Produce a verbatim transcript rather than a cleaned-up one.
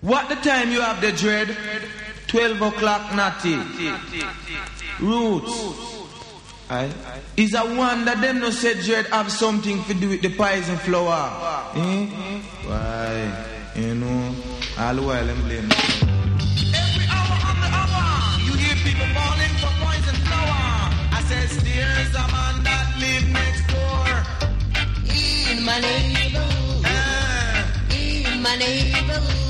What the time you have the dread? twelve o'clock natty. Roots. Aye. Is a wonder them no say dread have something to do with the poison flower. Eh? Why? You know, all the while I'm blaming. Every hour of the hour, you hear people falling for poison flower. I says there's a man that live next door. In my neighborhood. Uh. In my neighborhood.